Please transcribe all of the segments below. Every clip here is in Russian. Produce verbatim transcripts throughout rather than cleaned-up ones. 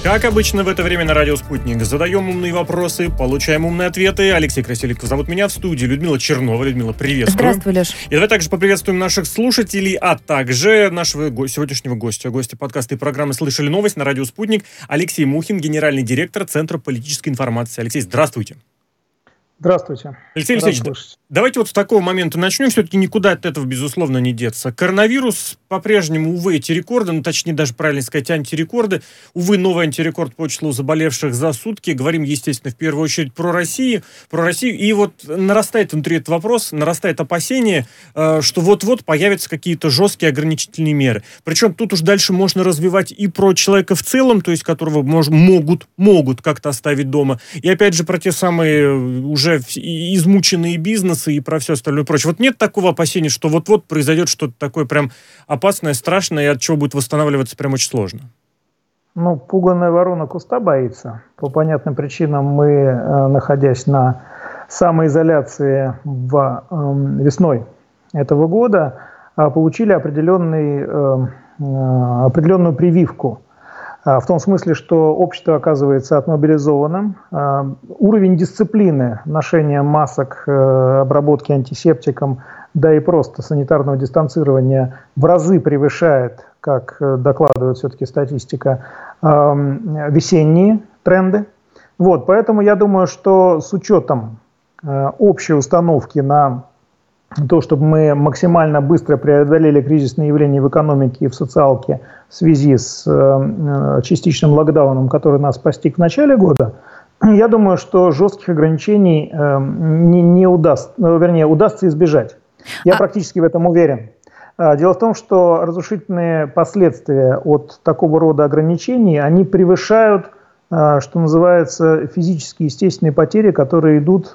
Как обычно в это время на радио «Спутник» задаем умные вопросы, получаем умные ответы. Алексей Красильников зовут меня, в студии Людмила Чернова. Людмила, приветствую. Здравствуй, Леш. И давай также поприветствуем наших слушателей, а также нашего го- сегодняшнего гостя. Гостя подкаста и программы «Слышали новость» на радио «Спутник» Алексей Мухин, генеральный директор Центра политической информации. Алексей, здравствуйте. Здравствуйте. Алексей Алексеевич, давайте вот с такого момента начнем. Все-таки никуда от этого, безусловно, не деться. Коронавирус по-прежнему, увы, эти рекорды, ну, точнее, даже правильно сказать, антирекорды. Увы, новый антирекорд по числу заболевших за сутки. Говорим, естественно, в первую очередь про Россию. Про Россию. И вот нарастает внутри этот вопрос, нарастает опасение, что вот-вот появятся какие-то жесткие ограничительные меры. Причем тут уж дальше можно развивать и про человека в целом, то есть которого мож, могут, могут как-то оставить дома. И опять же про те самые уже измученные бизнесы и про все остальное прочее. Вот нет такого опасения, что вот-вот произойдет что-то такое прям опасное, страшное, и от чего будет восстанавливаться прям очень сложно? Ну, пуганая ворона куста боится. По понятным причинам мы, э, находясь на самоизоляции в, э, весной этого года, э, получили определенный, э, э, определенную прививку. В том смысле, что общество оказывается отмобилизованным. Уровень дисциплины ношения масок, обработки антисептиком, да и просто санитарного дистанцирования в разы превышает, как докладывает все-таки статистика, весенние тренды. Вот, поэтому я думаю, что с учетом общей установки на то, чтобы мы максимально быстро преодолели кризисные явления в экономике и в социалке в связи с э, частичным локдауном, который нас постиг в начале года, я думаю, что жестких ограничений э, не, не удастся, ну, вернее, удастся избежать. Я а... практически в этом уверен. Дело в том, что разрушительные последствия от такого рода ограничений, они превышают, что называется, физические естественные потери, которые идут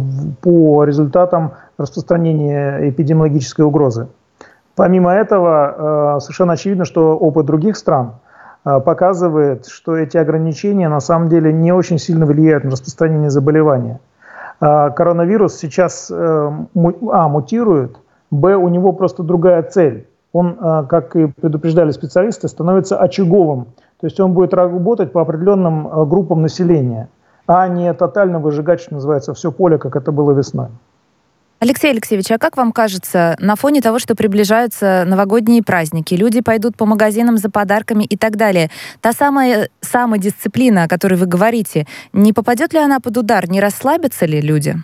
по результатам распространения эпидемиологической угрозы. Помимо этого, совершенно очевидно, что опыт других стран показывает, что эти ограничения на самом деле не очень сильно влияют на распространение заболевания. Коронавирус сейчас а, мутирует, б, у него просто другая цель. Он, как и предупреждали специалисты, становится очаговым. То есть он будет работать по определенным группам населения, а не тотально выжигать, что называется, все поле, как это было весной. Алексей Алексеевич, а как вам кажется, на фоне того, что приближаются новогодние праздники, люди пойдут по магазинам за подарками и так далее, та самая самодисциплина, о которой вы говорите, не попадет ли она под удар, не расслабятся ли люди?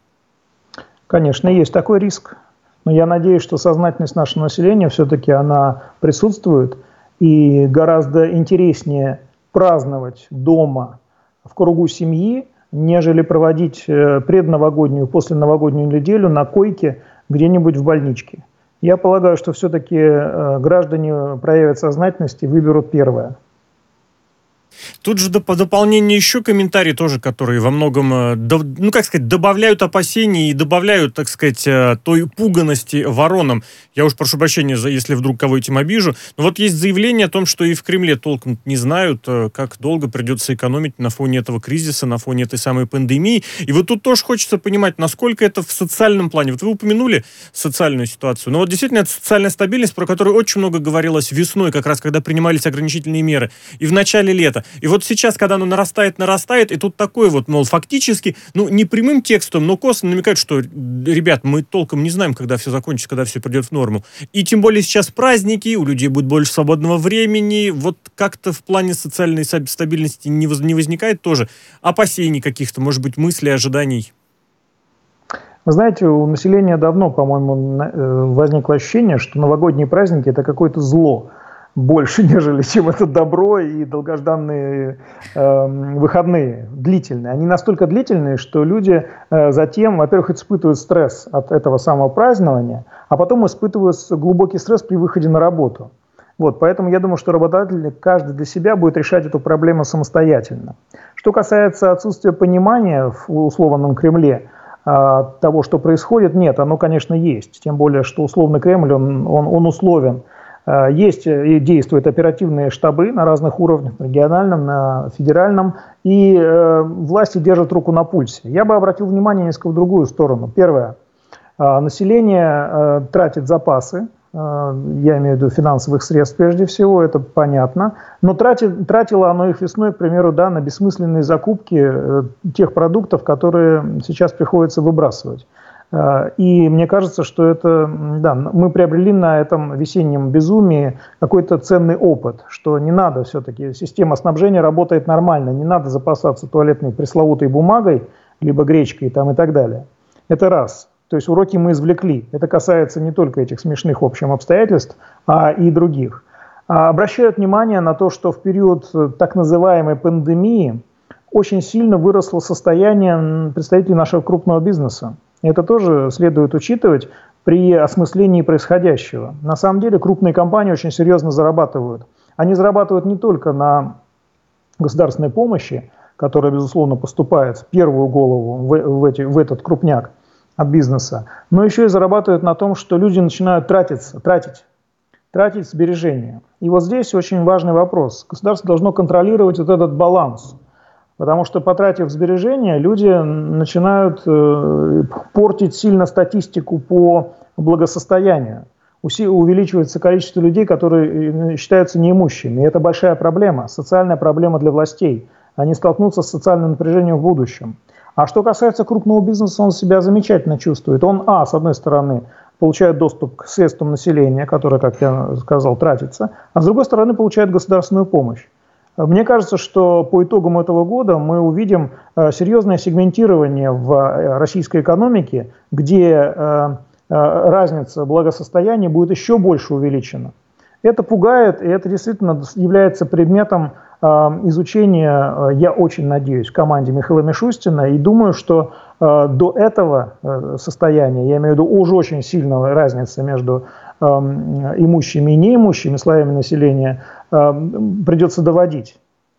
Конечно, есть такой риск. Но я надеюсь, что сознательность нашего населения все-таки она присутствует, и гораздо интереснее праздновать дома в кругу семьи, нежели проводить предновогоднюю, посленовогоднюю неделю на койке где-нибудь в больничке. Я полагаю, что все-таки граждане проявят сознательность и выберут первое. Тут же по дополнению еще комментарии тоже, которые во многом, ну как сказать, добавляют опасений и добавляют, так сказать, той пуганости воронам. Я уж прошу прощения, если вдруг кого этим обижу. Но вот есть заявление о том, что и в Кремле толком не знают, как долго придется экономить на фоне этого кризиса, на фоне этой самой пандемии. И вот тут тоже хочется понимать, насколько это в социальном плане. Вот вы упомянули социальную ситуацию. Но вот действительно, это социальная стабильность, про которую очень много говорилось весной, как раз когда принимались ограничительные меры, и в начале лета. И вот сейчас, когда оно нарастает, нарастает, и тут такое вот, мол, фактически, ну, не прямым текстом, но косвенно намекают, что, ребят, мы толком не знаем, когда все закончится, когда все придет в норму. И тем более сейчас праздники, у людей будет больше свободного времени, вот как-то в плане социальной стабильности не, воз, не возникает тоже опасений каких-то, может быть, мыслей, ожиданий? Вы знаете, у населения давно, по-моему, возникло ощущение, что новогодние праздники – это какое-то зло. Больше, нежели чем это добро и долгожданные э, выходные, длительные. Они настолько длительные, что люди э, затем, во-первых, испытывают стресс от этого самого празднования, а потом испытывают глубокий стресс при выходе на работу. Вот, поэтому я думаю, что работодатель каждый для себя будет решать эту проблему самостоятельно. Что касается отсутствия понимания в условном Кремле э, того, что происходит, нет, оно, конечно, есть. Тем более, что условный Кремль, он, он, он условен. Есть и действуют оперативные штабы на разных уровнях, на региональном, на федеральном, и э, власти держат руку на пульсе. Я бы обратил внимание несколько в другую сторону. Первое. Э, население э, тратит запасы я имею в виду финансовых средств прежде всего, это понятно, но тратит, тратило оно их весной, к примеру, да, на бессмысленные закупки тех продуктов, которые сейчас приходится выбрасывать. И мне кажется, что это, да, мы приобрели на этом весеннем безумии какой-то ценный опыт, что не надо все-таки, система снабжения работает нормально, не надо запасаться туалетной пресловутой бумагой, либо гречкой там, и так далее. Это раз. То есть уроки мы извлекли. Это касается не только этих смешных в общем обстоятельств, а и других. А обращают внимание на то, что в период так называемой пандемии очень сильно выросло состояние представителей нашего крупного бизнеса. Это тоже следует учитывать при осмыслении происходящего. На самом деле крупные компании очень серьезно зарабатывают. Они зарабатывают не только на государственной помощи, которая, безусловно, поступает в первую голову в, в, эти, в этот крупняк от бизнеса, но еще и зарабатывают на том, что люди начинают тратиться, тратить, тратить сбережения. И вот здесь очень важный вопрос. Государство должно контролировать вот этот баланс. Потому что, потратив сбережения, люди начинают э, портить сильно статистику по благосостоянию. Уси- увеличивается количество людей, которые считаются неимущими. И это большая проблема, социальная проблема для властей. Они столкнутся с социальным напряжением в будущем. А что касается крупного бизнеса, он себя замечательно чувствует. Он, а, с одной стороны, получает доступ к средствам населения, которые, как я сказал, тратятся, а с другой стороны, получает государственную помощь. Мне кажется, что по итогам этого года мы увидим серьезное сегментирование в российской экономике, где разница благосостояния будет еще больше увеличена. Это пугает, и это действительно является предметом изучения, я очень надеюсь, в команде Михаила Мишустина, и думаю, что до этого состояния, я имею в виду уже очень сильная разница между имущими и неимущими слоями населения, придется доводить.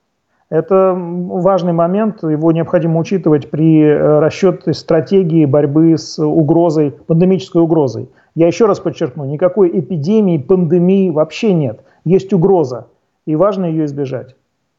Это важный момент, его необходимо учитывать при расчете стратегии борьбы с угрозой, пандемической угрозой. Я еще раз подчеркну, никакой эпидемии, пандемии вообще нет. Есть угроза, и важно ее избежать.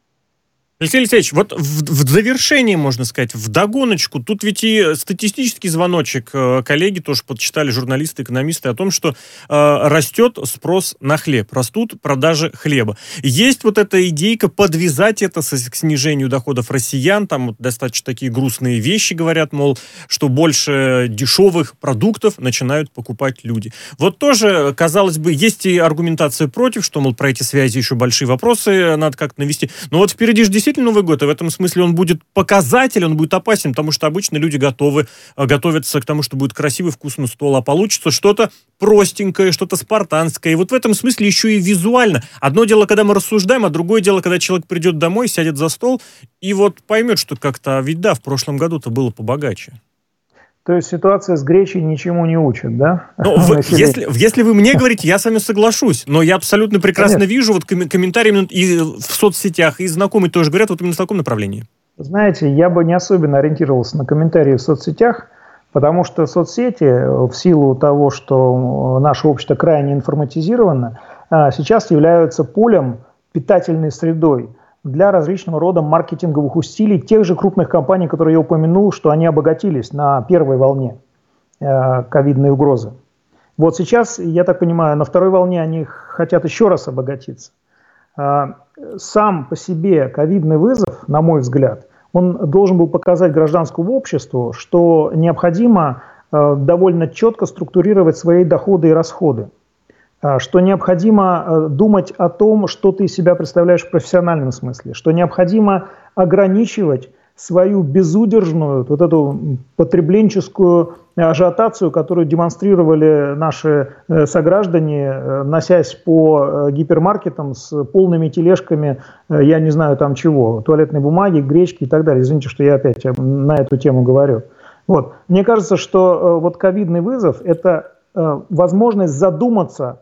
Алексей Алексеевич, вот в, в завершении, можно сказать, вдогоночку, тут ведь и статистический звоночек, коллеги тоже подсчитали, журналисты, экономисты, о том, что э, растет спрос на хлеб, растут продажи хлеба. Есть вот эта идейка подвязать это с, к снижению доходов россиян, там вот достаточно такие грустные вещи говорят, мол, что больше дешевых продуктов начинают покупать люди. Вот тоже, казалось бы, есть и аргументация против, что, мол, про эти связи еще большие вопросы надо как-то навести, но вот впереди же действительно Новый год, и в этом смысле он будет показателен, он будет опасен, потому что обычно люди готовы, готовятся к тому, что будет красивый, вкусный стол, а получится что-то простенькое, что-то спартанское. И вот в этом смысле еще и визуально. Одно дело, когда мы рассуждаем, а другое дело, когда человек придет домой, сядет за стол и вот поймет, что как-то, ведь да, в прошлом году-то было побогаче. То есть ситуация с гречей ничему не учит, да? Ну, вы, если, если вы мне говорите, я с вами соглашусь, но я абсолютно прекрасно Конечно. вижу вот ком- комментарии и в соцсетях, и знакомые тоже говорят вот именно в таком направлении. Знаете, я бы не особенно ориентировался на комментарии в соцсетях, потому что соцсети, в силу того, что наше общество крайне информатизировано, сейчас являются полем, питательной средой для различного рода маркетинговых усилий тех же крупных компаний, которые я упомянул, что они обогатились на первой волне э, ковидной угрозы. Вот сейчас, я так понимаю, на второй волне они хотят еще раз обогатиться. Э, сам по себе ковидный вызов, на мой взгляд, он должен был показать гражданскому обществу, что необходимо э, довольно четко структурировать свои доходы и расходы. Что необходимо думать о том, что ты из себя представляешь в профессиональном смысле, что необходимо ограничивать свою безудержную, вот эту потребленческую ажиотацию, которую демонстрировали наши сограждане, носясь по гипермаркетам с полными тележками, я не знаю там чего, туалетной бумаги, гречки и так далее. Извините, что я опять на эту тему говорю. Вот. Мне кажется, что вот ковидный вызов – это возможность задуматься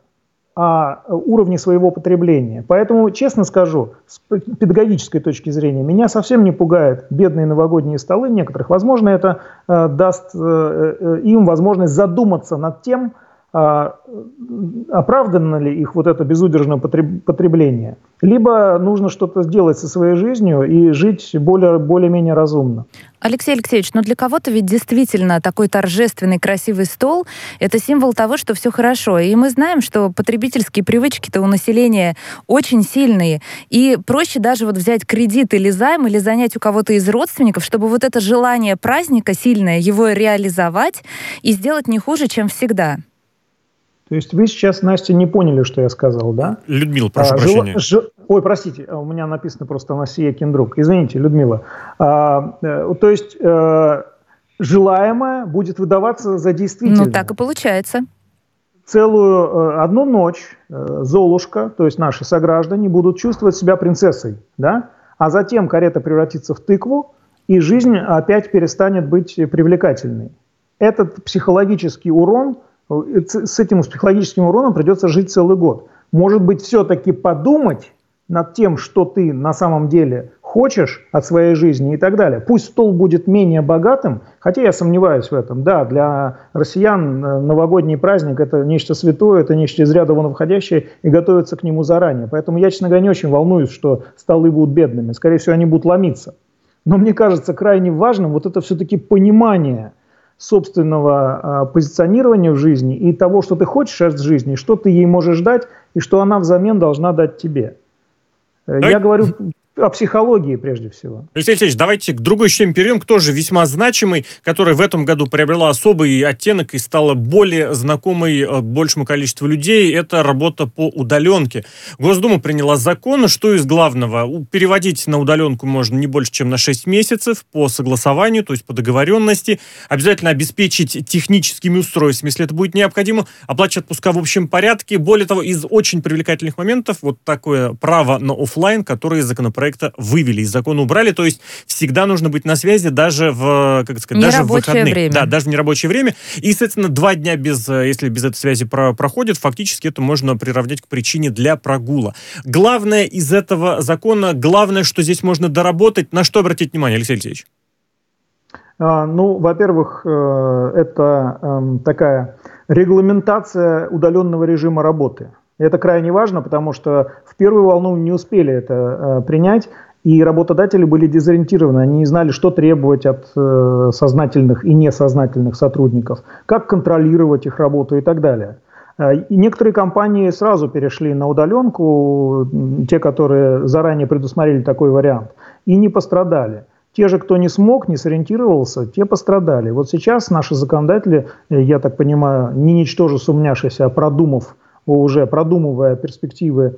о уровне своего потребления. Поэтому, честно скажу, с педагогической точки зрения, меня совсем не пугают бедные новогодние столы некоторых. Возможно, это э, даст э, им возможность задуматься над тем, а, оправдано ли их вот это безудержное потребление, либо нужно что-то сделать со своей жизнью и жить более, более-менее разумно. Алексей Алексеевич, но для кого-то ведь действительно такой торжественный, красивый стол — это символ того, что все хорошо. И мы знаем, что потребительские привычки-то у населения очень сильные. И проще даже вот взять кредит или займ, или занять у кого-то из родственников, чтобы вот это желание праздника сильное, его реализовать и сделать не хуже, чем всегда. То есть вы сейчас, Настя, не поняли, что я сказал, да? Людмила, прошу а, прощения. Жел... Ж... Ой, простите, у меня написано просто Анастасия Киндрук. Извините, Людмила. А, э, то есть э, желаемое будет выдаваться за действительное. Ну, так и получается. Целую э, одну ночь э, Золушка, то есть наши сограждане, будут чувствовать себя принцессой, да? А затем карета превратится в тыкву, и жизнь опять перестанет быть привлекательной. Этот психологический урон, с этим психологическим уроном придется жить целый год. Может быть, все-таки подумать над тем, что ты на самом деле хочешь от своей жизни и так далее. Пусть стол будет менее богатым, хотя я сомневаюсь в этом. Да, для россиян новогодний праздник – это нечто святое, это нечто из ряда вон входящее, и готовятся к нему заранее. Поэтому я, честно говоря, не очень волнуюсь, что столы будут бедными. Скорее всего, они будут ломиться. Но мне кажется крайне важным вот это все-таки понимание собственного э, позиционирования в жизни и того, что ты хочешь от жизни, что ты ей можешь дать, и что она взамен должна дать тебе. Э, я говорю о психологии прежде всего. Алексей Алексеевич, давайте к другой теме перейдем, к тоже весьма значимой, которая в этом году приобрела особый оттенок и стала более знакомой большему количеству людей. Это работа по удаленке. Госдума приняла закон, что из главного? Переводить на удаленку можно не больше, чем на шесть месяцев по согласованию, то есть по договоренности. Обязательно обеспечить техническими устройствами, если это будет необходимо. Оплачивать отпуска в общем порядке. Более того, из очень привлекательных моментов вот такое право на офлайн, которое законопроект проекта вывели, из закона убрали, то есть всегда нужно быть на связи даже в, как сказать, даже в выходные. Время. Да, даже в нерабочее время. И, соответственно, два дня без, если без этой связи про, проходит, фактически это можно приравнять к причине для прогула. Главное из этого закона, главное, что здесь можно доработать, на что обратить внимание, Алексей Алексеевич? А, ну, во-первых, э, это э, такая регламентация удаленного режима работы. Это крайне важно, потому что в первую волну не успели это э, принять, и работодатели были дезориентированы, они не знали, что требовать от э, сознательных и несознательных сотрудников, как контролировать их работу и так далее. Э, и некоторые компании сразу перешли на удаленку, те, которые заранее предусмотрели такой вариант, и не пострадали. Те же, кто не смог, не сориентировался, те пострадали. Вот сейчас наши законодатели, я так понимаю, не ничтоже сумняшись, а продумав, уже продумывая перспективы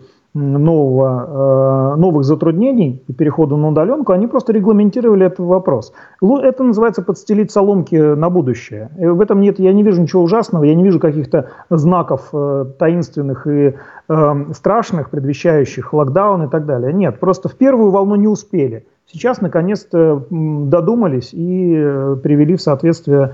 нового, э, новых затруднений и перехода на удаленку, они просто регламентировали этот вопрос. Это называется подстелить соломки на будущее. И в этом нет, я не вижу ничего ужасного, я не вижу каких-то знаков э, таинственных и э, страшных, предвещающих локдаун и так далее. Нет, просто в первую волну не успели. Сейчас, наконец-то, додумались и э, привели в соответствие.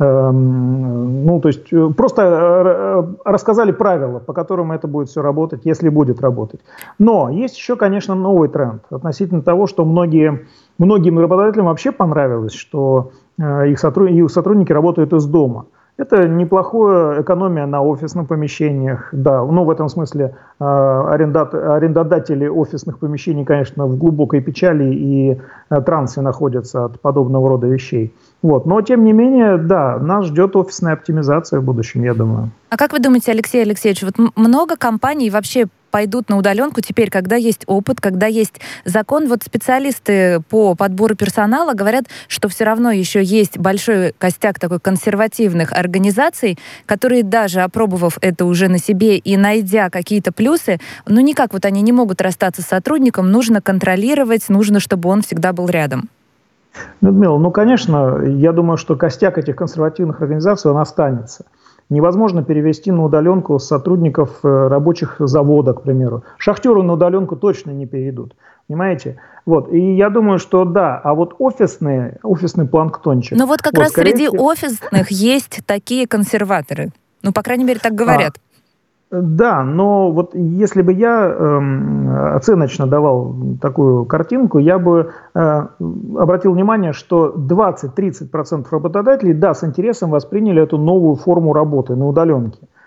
Ну, то есть просто рассказали правила, по которым это будет все работать, если будет работать. Но есть еще, конечно, новый тренд относительно того, что многие, многим работодателям вообще понравилось, что их сотрудники, их сотрудники работают из дома. Это неплохая экономия на офисных помещениях, да, ну в этом смысле э, арендат, арендодатели офисных помещений, конечно, в глубокой печали и э, трансе находятся от подобного рода вещей. Вот. Но тем не менее, да, нас ждет офисная оптимизация в будущем, я думаю. А как вы думаете, Алексей Алексеевич, вот много компаний вообще пойдут на удаленку теперь, когда есть опыт, когда есть закон? Вот специалисты по подбору персонала говорят, что все равно еще есть большой костяк такой консервативных организаций, которые даже опробовав это уже на себе и найдя какие-то плюсы, ну никак вот они не могут расстаться с сотрудником, нужно контролировать, нужно, чтобы он всегда был рядом. Людмила, ну, конечно, я думаю, что костяк этих консервативных организаций, он останется. Невозможно перевести на удаленку сотрудников рабочих завода, к примеру. Шахтеры на удаленку точно не перейдут. Понимаете? Вот. И я думаю, что да, а вот офисные, офисный планктончик... Но вот как вот, раз среди всего... офисных есть такие консерваторы. Ну, по крайней мере, так говорят. А. Да, но вот если бы я э, оценочно давал такую картинку, я бы э, обратил внимание, что двадцать-тридцать процентов работодателей, да, с интересом восприняли эту новую форму работы на удаленке.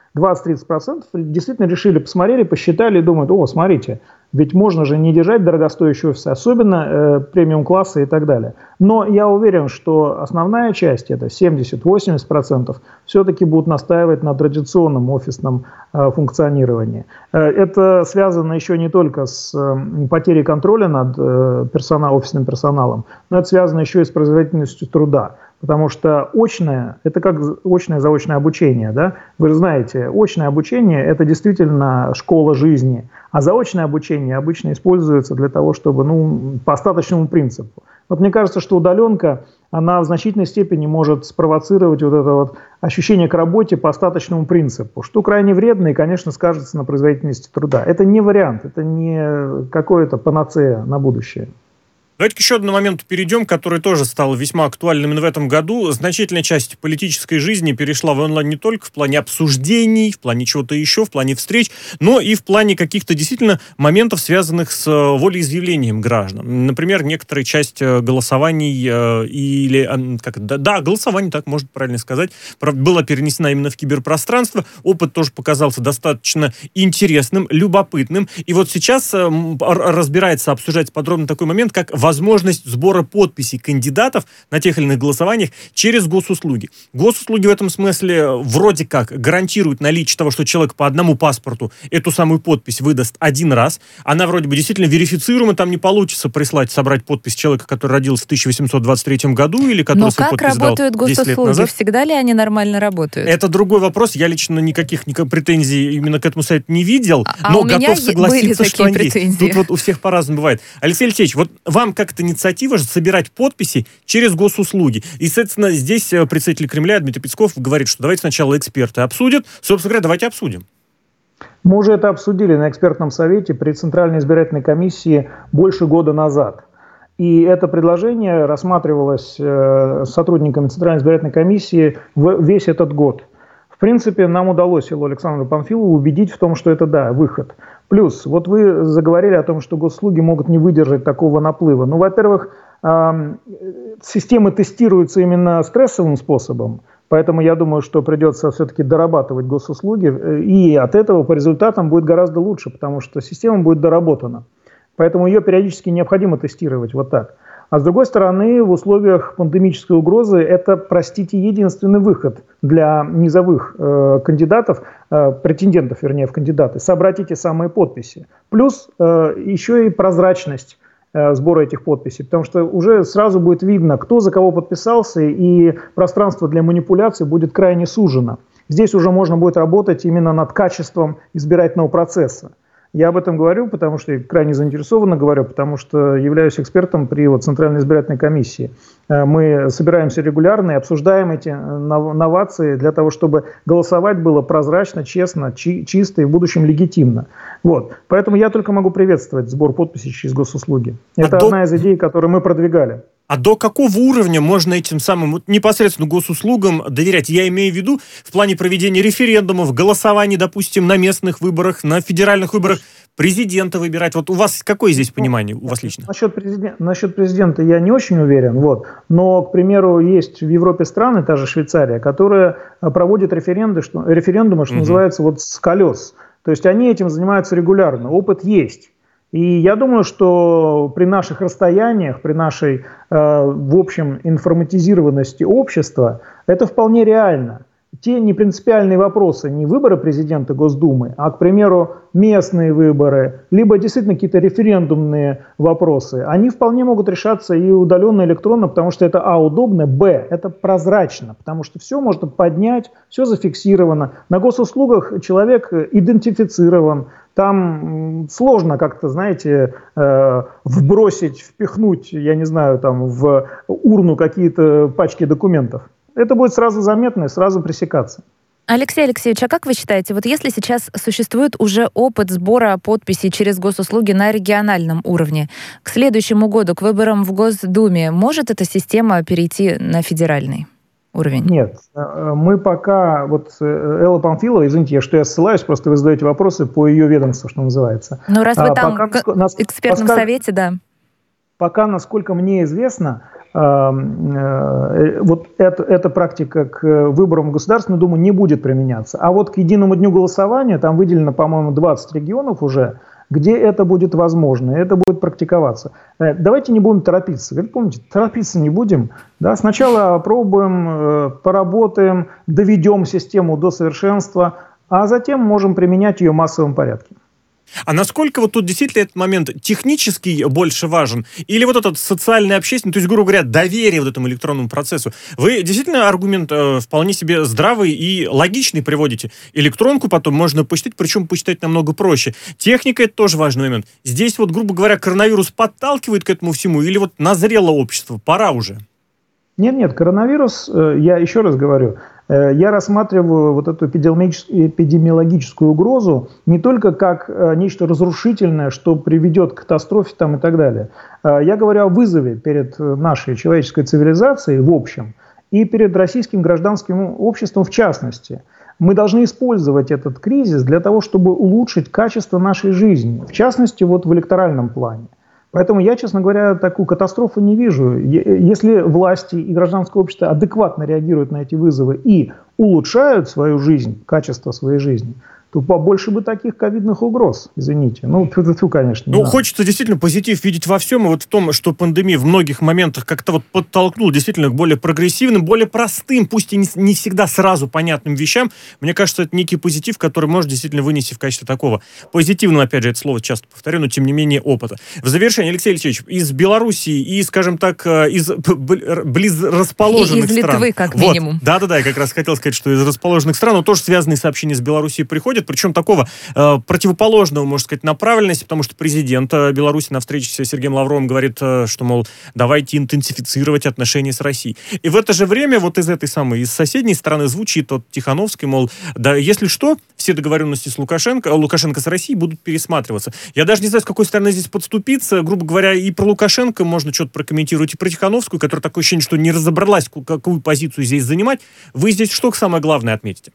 двадцать-тридцать процентов действительно решили, посмотрели, посчитали и думают: о, смотрите, ведь можно же не держать дорогостоящие офисы, особенно э, премиум-классы и так далее. Но я уверен, что основная часть, это семьдесят-восемьдесят процентов, все-таки будут настаивать на традиционном офисном э, функционировании. Э, это связано еще не только с э, потерей контроля над э, персонал, офисным персоналом, но это связано еще и с производительностью труда. Потому что очное, это как очное заочное обучение, да? Вы же знаете, очное обучение – это действительно школа жизни, а заочное обучение обычно используется для того, чтобы, ну, по остаточному принципу. Вот мне кажется, что удаленка, она в значительной степени может спровоцировать вот это вот ощущение к работе по остаточному принципу, что крайне вредно и, конечно, скажется на производительности труда. Это не вариант, это не какое-то панацея на будущее. Давайте к еще одному моменту перейдем, который тоже стал весьма актуальным именно в этом году. Значительная часть политической жизни перешла в онлайн не только в плане обсуждений, в плане чего-то еще, в плане встреч, но и в плане каких-то действительно моментов, связанных с волеизъявлением граждан. Например, некоторая часть голосований или... Как, да, да, голосований, так можно правильно сказать, была перенесена именно в киберпространство. Опыт тоже показался достаточно интересным, любопытным. И вот сейчас разбирается, обсуждается подробно такой момент, как возможность сбора подписей кандидатов на тех или иных голосованиях через госуслуги. Госуслуги в этом смысле вроде как гарантируют наличие того, что человек по одному паспорту эту самую подпись выдаст один раз. Она вроде бы действительно верифицируема, там не получится прислать, собрать подпись человека, который родился в тысяча восемьсот двадцать третьем году или который Но свою как подпись дал десять лет назад. работают госуслуги? Всегда ли они нормально работают? Это другой вопрос. Я лично никаких, никаких претензий именно к этому сайту не видел, а но у меня готов согласиться, что они претензии. есть. Тут вот у всех по-разному бывает. Алексей Алексеевич, вот вам как-то инициатива же собирать подписи через госуслуги. И, соответственно, здесь представитель Кремля Дмитрий Песков говорит, что давайте сначала эксперты обсудят. Собственно говоря, давайте обсудим. Мы уже это обсудили на экспертном совете при Центральной избирательной комиссии больше года назад. И это предложение рассматривалось сотрудниками Центральной избирательной комиссии весь этот год. В принципе, нам удалось Илью Александру Памфилову убедить в том, что это, да, выход. Плюс, вот вы заговорили о том, что госуслуги могут не выдержать такого наплыва. Ну, во-первых, э, системы тестируются именно стрессовым способом, поэтому я думаю, что придется все-таки дорабатывать госуслуги, и от этого по результатам будет гораздо лучше, потому что система будет доработана. Поэтому ее периодически необходимо тестировать вот так. А с другой стороны, в условиях пандемической угрозы это, простите, единственный выход для низовых э, кандидатов, э, претендентов, вернее, в кандидаты, собрать эти самые подписи. Плюс э, еще и прозрачность э, сбора этих подписей, потому что уже сразу будет видно, кто за кого подписался, и пространство для манипуляций будет крайне сужено. Здесь уже можно будет работать именно над качеством избирательного процесса. Я об этом говорю, потому что крайне заинтересованно говорю, потому что являюсь экспертом при вот, Центральной избирательной комиссии. Мы собираемся регулярно и обсуждаем эти новации для того, чтобы голосовать было прозрачно, честно, чи- чисто и в будущем легитимно. Вот. Поэтому я только могу приветствовать сбор подписей через госуслуги. Это а одна до... из идей, которую мы продвигали. А до какого уровня можно этим самым вот, непосредственно госуслугам доверять? Я имею в виду в плане проведения референдумов, голосований, допустим, на местных выборах, на федеральных выборах, президента выбирать. Вот у вас какое здесь понимание, у вас лично? Насчет, президен... Насчет президента я не очень уверен, вот. Но, к примеру, есть в Европе страны, та же Швейцария, которая проводит референдумы, что, референдумы, что угу. называется, вот с колес. То есть они этим занимаются регулярно, опыт есть. И я думаю, что при наших расстояниях, при нашей, э, в общем, информатизированности общества, это вполне реально. Те непринципиальные вопросы, не выборы президента Госдумы, а, к примеру, местные выборы, либо действительно какие-то референдумные вопросы, они вполне могут решаться и удаленно, электронно, потому что это, а, удобно, б, это прозрачно, потому что все можно поднять, все зафиксировано. На госуслугах человек идентифицирован, там сложно как-то, знаете, э, вбросить, впихнуть, я не знаю, там в урну какие-то пачки документов. Это будет сразу заметно и сразу пресекаться. Алексей Алексеевич, а как вы считаете, вот если сейчас существует уже опыт сбора подписей через госуслуги на региональном уровне, к следующему году, к выборам в Госдуме, может эта система перейти на федеральный уровень? Нет. Мы пока... Вот Элла Памфилова, извините, что я ссылаюсь, просто вы задаете вопросы по ее ведомству, что называется. Ну, раз вы а там пока, в экспертном пока, совете, да. Пока, насколько мне известно, э, вот это, эта практика к выборам в Государственную Думу не будет применяться. А вот к единому дню голосования, там выделено, по-моему, двадцать регионов уже, где это будет возможно, и это будет практиковаться. Давайте не будем торопиться. Вы помните, торопиться не будем. Да? Сначала опробуем, поработаем, доведем систему до совершенства, а затем можем применять ее в массовом порядке. А насколько вот тут действительно этот момент технический больше важен? Или вот этот социальный, общественный, то есть, грубо говоря, доверие вот этому электронному процессу? Вы действительно аргумент э, вполне себе здравый и логичный приводите. Электронку потом можно посчитать, причем посчитать намного проще. Техника — это тоже важный момент. Здесь вот, грубо говоря, коронавирус подталкивает к этому всему? Или вот назрело общество? Пора уже? Нет-нет, коронавирус, я еще раз говорю, я рассматриваю вот эту эпидемиологическую угрозу не только как нечто разрушительное, что приведет к катастрофе там и так далее. Я говорю о вызове перед нашей человеческой цивилизацией в общем и перед российским гражданским обществом в частности. Мы должны использовать этот кризис для того, чтобы улучшить качество нашей жизни, в частности, вот в электоральном плане. Поэтому я, честно говоря, такую катастрофу не вижу. Если власти и гражданское общество адекватно реагируют на эти вызовы и улучшают свою жизнь, качество своей жизни, то побольше бы таких ковидных угроз, извините. Ну, тьфу-тьфу, конечно. Ну, хочется действительно позитив видеть во всем, и вот в том, что пандемия в многих моментах как-то вот подтолкнула действительно к более прогрессивным, более простым, пусть и не, не всегда сразу понятным вещам. Мне кажется, это некий позитив, который можно действительно вынести в качестве такого позитивного, опять же, это слово часто повторю, но тем не менее опыта. В завершение, Алексей Алексеевич, из Белоруссии и, скажем так, из близ расположенных из стран. Литвы, как минимум. Вот. Да-да-да, я как раз хотел сказать, что из расположенных стран, но тоже связанные сообщения с Белоруссией приходят, причем такого э, противоположного, можно сказать, направленности, потому что президент э, Беларуси на встрече с Сергеем Лавровым говорит, э, что, мол, давайте интенсифицировать отношения с Россией. И в это же время вот из этой самой, из соседней стороны звучит от Тихановской, мол, да, если что, все договоренности с Лукашенко, Лукашенко с Россией будут пересматриваться. Я даже не знаю, с какой стороны здесь подступиться. Грубо говоря, и про Лукашенко можно что-то прокомментировать, и про Тихановскую, которая такое ощущение, что не разобралась, какую позицию здесь занимать. Вы здесь что самое главное отметите?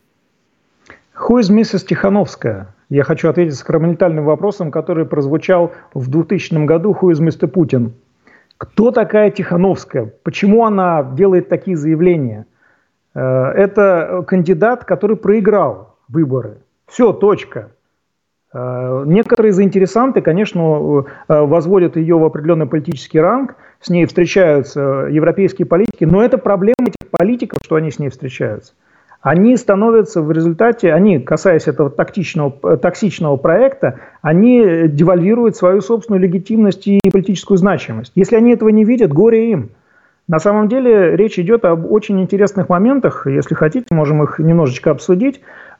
Who is миссис Тихановская? Я хочу ответить сакраментальным вопросом, который прозвучал в двухтысячном году. Who is мистер Путин? Кто такая Тихановская? Почему она делает такие заявления? Это кандидат, который проиграл выборы. Все, точка. Некоторые заинтересанты, конечно, возводят ее в определенный политический ранг, с ней встречаются европейские политики, но это проблема этих политиков, что они с ней встречаются. Они становятся в результате, они, касаясь этого тактичного, токсичного проекта, они девальвируют свою собственную легитимность и политическую значимость. Если они этого не видят, горе им. На самом деле речь идет об очень интересных моментах. Если хотите, можем их немножечко обсудить.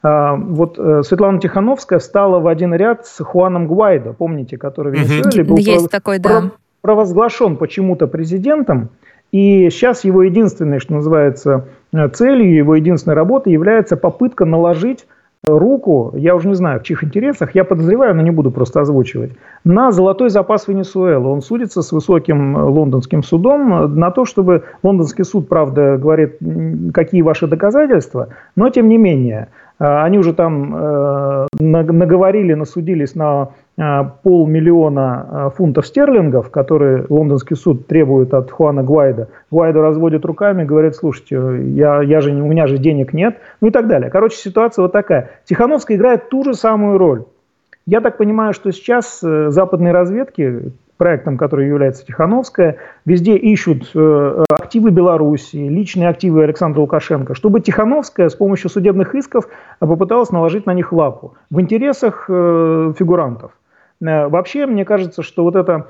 Вот Светлана Тихановская встала в один ряд с Хуаном Гуайдо, помните, который в Венесуэле был Есть такой, да. провозглашен почему-то президентом. И сейчас его единственной, что называется, целью, его единственной работой является попытка наложить руку, я уже не знаю, в чьих интересах, я подозреваю, но не буду просто озвучивать, на золотой запас Венесуэлы. Он судится с высоким лондонским судом на то, чтобы... Лондонский суд, правда, говорит, какие ваши доказательства, но тем не менее, они уже там э, наговорили, насудились на э, полмиллиона фунтов стерлингов, которые лондонский суд требует от Хуана Гуайдо. Гуайдо разводит руками, говорит, слушайте, я, я же, у меня же денег нет, ну и так далее. Короче, ситуация вот такая. Тихановская играет ту же самую роль. Я так понимаю, что сейчас западные разведки, проектом, который является Тихановская, везде ищут э, активы Белоруссии, личные активы Александра Лукашенко, чтобы Тихановская с помощью судебных исков попыталась наложить на них лапу в интересах э, фигурантов. Э, вообще, мне кажется, что вот это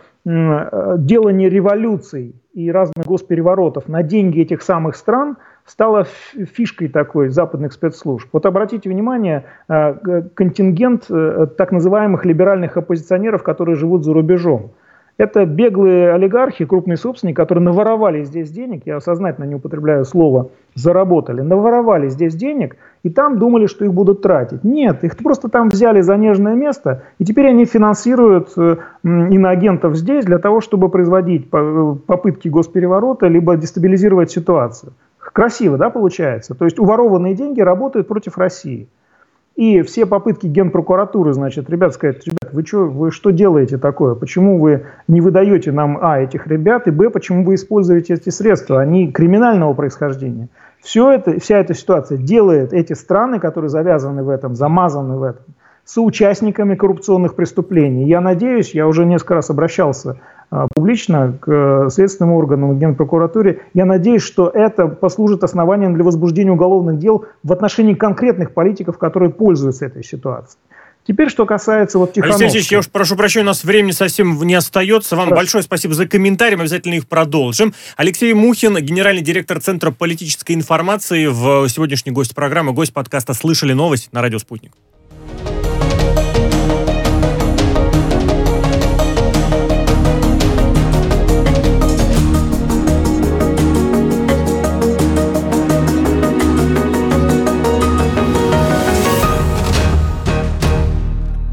э, делание революций и разных госпереворотов на деньги этих самых стран стало фишкой такой западных спецслужб. Вот обратите внимание, э, контингент э, так называемых либеральных оппозиционеров, которые живут за рубежом. Это беглые олигархи, крупные собственники, которые наворовали здесь денег, я сознательно не употребляю слово «заработали», наворовали здесь денег и там думали, что их будут тратить. Нет, их просто там взяли за нежное место, и теперь они финансируют иноагентов здесь для того, чтобы производить попытки госпереворота, либо дестабилизировать ситуацию. Красиво, да, получается? То есть уворованные деньги работают против России. И все попытки Генпрокуратуры, значит, ребят сказать, ребят, вы что, вы что делаете такое? Почему вы не выдаете нам, а, этих ребят, и, б, почему вы используете эти средства? Они криминального происхождения. Все это, вся эта ситуация делает эти страны, которые завязаны в этом, замазаны в этом, соучастниками коррупционных преступлений. Я надеюсь, я уже несколько раз обращался а, публично к а, следственным органам, к Генпрокуратуре, я надеюсь, что это послужит основанием для возбуждения уголовных дел в отношении конкретных политиков, которые пользуются этой ситуацией. Теперь, что касается вот Тихановского. Алексей Алексеевич, я уж прошу прощения, у нас времени совсем не остается. Вам Хорошо. Большое спасибо за комментарии, мы обязательно их продолжим. Алексей Мухин, генеральный директор Центра политической информации, в сегодняшний гость программы, гость подкаста «Слышали новость» на радио «Спутник».